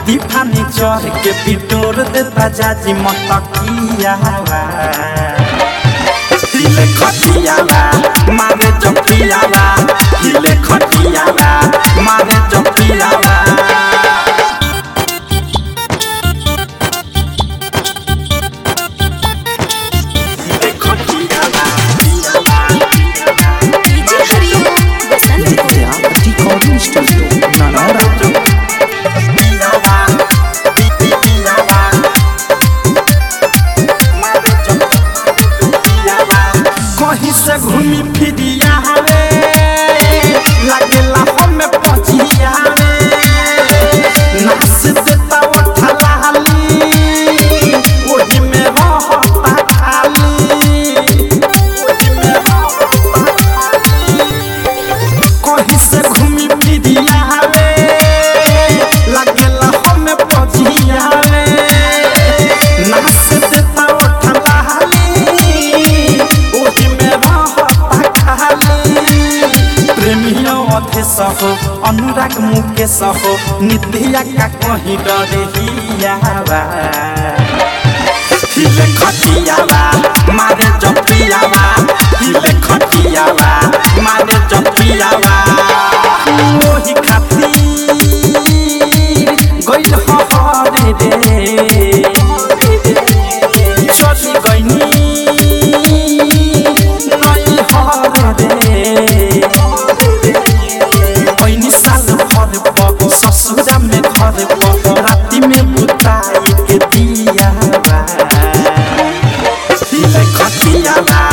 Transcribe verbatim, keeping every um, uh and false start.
दीवानी चढ़ के पिटोर देता जाजी मतकिया हिले खटियाला मारे जपियाला हिले खटियाला मारे जपियाला हिले खटियाला DJ Hariom Basant recording studio Nanaura कहीं से घूमी फिरिया रे लगेला हमें पचिया रे नाच देता उठला हाली ओही में रहता खाली ओही में रहता खाली कहीं से घूमी फिरिया रे लगेला हमें पचिया रे नाच देता उठला हाली ओही में प्रेमियों अधेश हो अनुराग मुकेश हो नित्या का कहीं डरे हियावा हिले खटियावा मारे जपियावा हिले खटियावा मारे जपियावा ओही खातिर गइल हरे रे चली गइनी नई हरे रे ससुरा में घर पर राति में बुताई के दिया हिले खटियाला